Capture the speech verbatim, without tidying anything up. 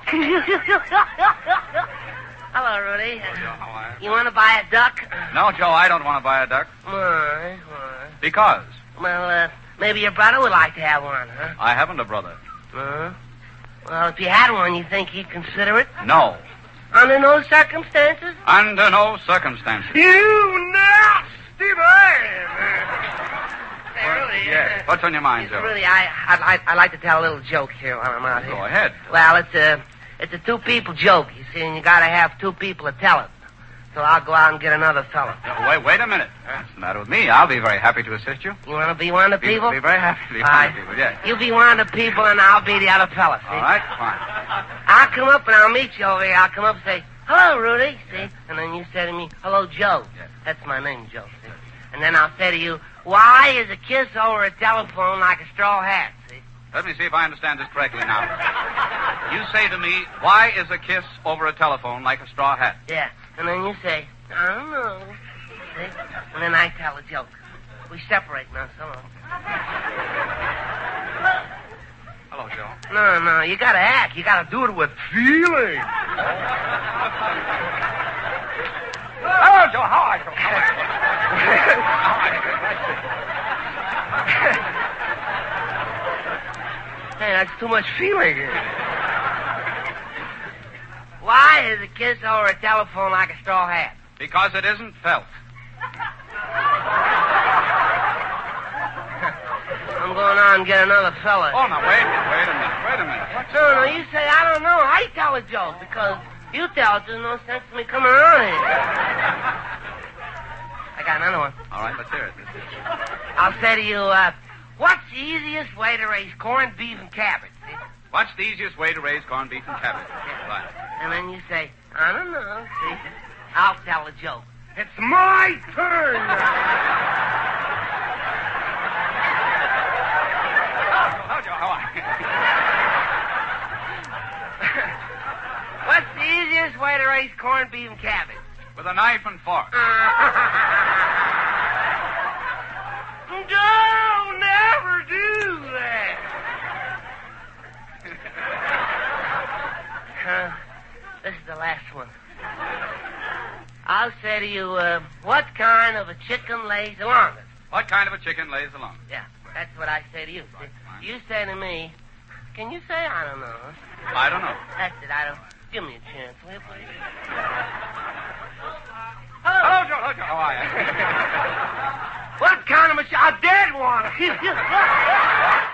Hello, Rudy. Hello, Joe. How are you? You want to buy a duck? No, Joe, I don't want to buy a duck. Why? Why? Because Well, uh, maybe your brother would like to have one, huh? I haven't a brother. Huh? Well, if you had one, you think he'd consider it? No. Under no circumstances? Under no circumstances. You nasty man! Really? Yes. What's on your mind, Joe? Really, I, I'd, like, I'd like to tell a little joke here while I'm out here. Go ahead. Well, it's a, it's a two-people joke, you see, and you gotta have two people to tell it. So I'll go out and get another fella. Uh, wait, wait a minute. What's the matter with me? I'll be very happy to assist you. You want to be one of the Be, people? be very happy to be one of the people, yes. You be one of the people, and I'll be the other fella, see? All right, fine. I'll come up and I'll meet you over here. I'll come up and say, hello, Rudy, see? And then you say to me, hello, Joe. Yes. That's my name, Joe, see? And then I'll say to you, why is a kiss over a telephone like a straw hat, see? Let me see if I understand this correctly now. You say to me, why is a kiss over a telephone like a straw hat? Yeah. And then you say, I don't know, see? And then I tell a joke. We separate now, so long. Hello, Joe. No, no, you gotta act. You gotta do it with feeling. Hello, Joe. How are you? How are you? Hey, that's too much feeling. Why is a kiss over a telephone like a straw hat? Because it isn't felt. I'm going on and get another fella. Oh, now, wait, wait a minute, wait a minute. What's No, no, you say, I don't know. I tell a joke because you tell it. There's no sense in me coming around here. I got another one. All right, let's hear it. Let's hear it. I'll say to you, uh, what's the easiest way to raise corned beef and cabbage? See? What's the easiest way to raise corned beef and cabbage? Right. And then you say, I don't know. See? I'll tell a joke. It's my turn. Hello, Joe. How are you? What's the easiest way to raise corned beef and cabbage? With a knife and fork. Don't never do that. uh, this is the last one. I'll say to you, uh, what kind of a chicken lays the longest? What kind of a chicken lays the longest? Yeah, that's what I say to you. Right, fine. You say to me, can you say I don't know? I don't know. That's it, I don't. Give me a chance, will you, please? Hello, Joe. Hello, Joe. How are you? What kind of a... ch- a dead one.